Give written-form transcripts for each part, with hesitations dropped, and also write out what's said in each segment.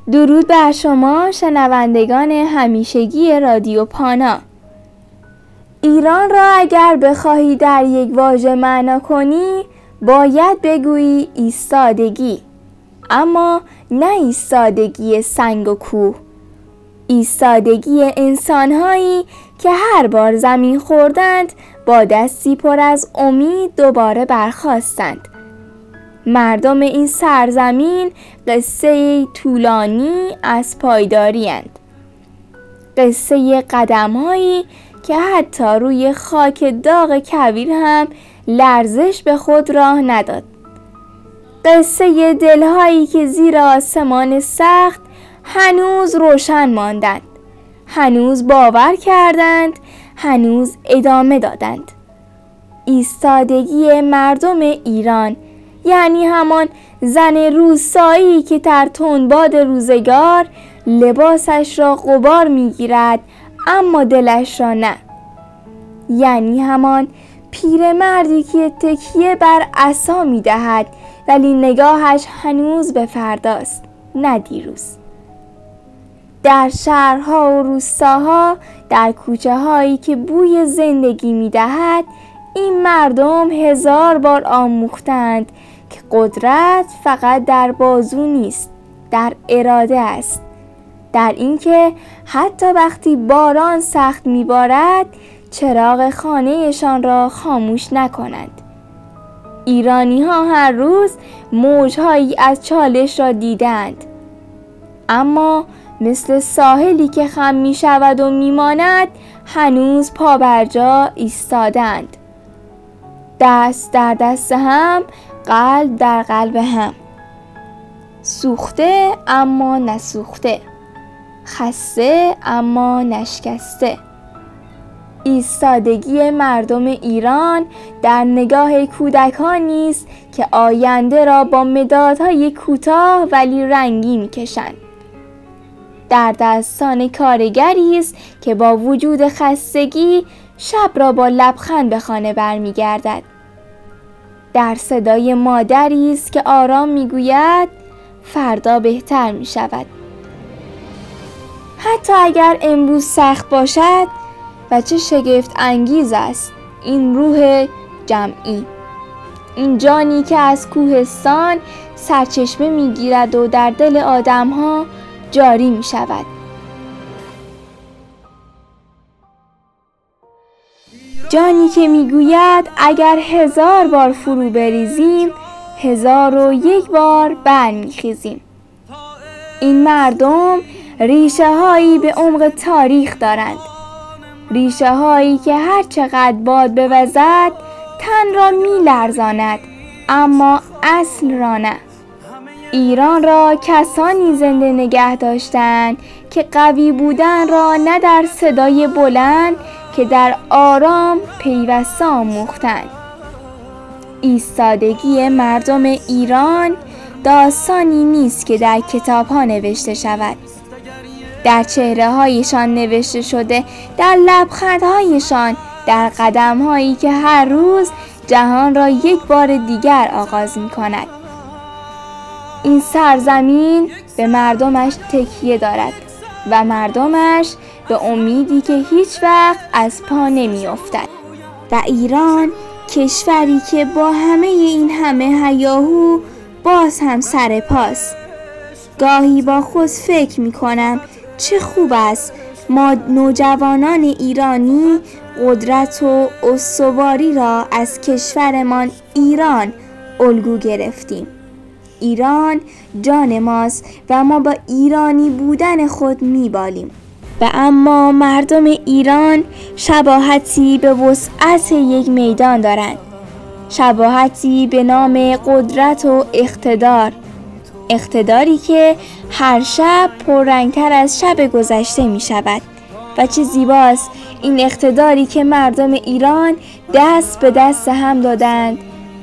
درود بر شما شنوندگان همیشگی رادیو پانا. ایران را اگر بخواهی در یک واژه معنا کنی باید بگویی ایستادگی، اما نه ایستادگی سنگ و کوه، ایستادگی انسان‌هایی که هر بار زمین خوردند با دستی پر از امید دوباره برخاستند. مردم این سرزمین قصه طولانی از پایداری اند. قصه قدم‌هایی که حتی روی خاک داغ کویر هم لرزش به خود راه نداد. قصه دل‌هایی که زیر آسمان سخت هنوز روشن ماندند، هنوز باور کردند، هنوز ادامه دادند. ایستادگی مردم ایران یعنی همان زن روستایی که در تندباد روزگار لباسش را غبار می‌گیرد اما دلش را نه، یعنی همان پیرمردی که تکیه بر عصا می‌دهد ولی نگاهش هنوز به فرداست نه دیروز. در شهرها و روستاها، در کوچه هایی که بوی زندگی می‌دهد، این مردم هزار بار آموختند که قدرت فقط در بازو نیست، در اراده است، در اینکه حتی وقتی باران سخت میبارد چراغ خانه‌شان را خاموش نکنند. ایرانی ها هر روز موجهایی از چالش را دیدند، اما مثل ساحلی که خم می شود و می ماند هنوز پا بر جا ایستادند. دست در دست هم، قلب در قلب هم، سوخته اما نسوخته، خسته اما نشکسته. ایستادگی مردم ایران در نگاه کودکانی است که آینده را با مدادهای کوتاه ولی رنگین کشند. در دستان کارگری است که با وجود خستگی شب را با لبخند به خانه برمیگردد. در صدای مادری است که آرام میگوید فردا بهتر می شود. حتی اگر امروز سخت باشد، و چه شگفت انگیز است این روح جمعی، این جانی که از کوهستان سرچشمه می گیرد و در دل آدم ها جاری می شود. جانی که می گوید اگر 1000 بار فرو بریزیم 1001 بار برمی خیزیم. این مردم ریشه هایی به عمق تاریخ دارند، ریشه هایی که هر چقدر باد بوزد تن را می لرزاند اما اصل را نه. ایران را کسانی زنده نگه داشتند که قوی بودن را نه در صدای بلند که در آرام پیوسته آموختند. ایستادگی مردم ایران داستانی نیست که در کتاب‌ها نوشته شود. در چهره‌هایشان نوشته شده، در لبخندهایشان، در قدم‌هایی که هر روز جهان را یک بار دیگر آغاز می‌کند. این سرزمین به مردمش تکیه دارد و مردمش به امیدی که هیچ وقت از پا نمی‌افتد. و ایران کشوری که با همه این همه هیاهو باز هم سر پاست. گاهی با خود فکر می‌کنم چه خوب است ما نوجوانان ایرانی قدرت و استواری را از کشورمان ایران الگو گرفتیم. ایران جان ماست و ما با ایرانی بودن خود میبالیم. و اما مردم ایران شباهتی به وسعت یک میدان دارند، شباهتی به نام قدرت و اقتدار، اقتداری که هر شب پررنگتر از شب گذشته می شود. و چه زیباست این اقتداری که مردم ایران دست به دست هم دادند.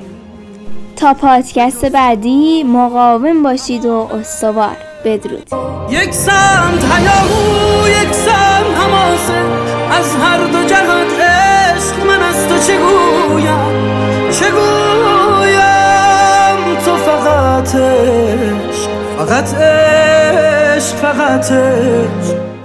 تا پادکست بعدی مقاوم باشید و استوار. بدرود. یک سمت هیاهو، یک سمت حماسه، از هر دو جهت عشق من از تو چگویم تو فقط عشق فقط عشق، فقط عشق.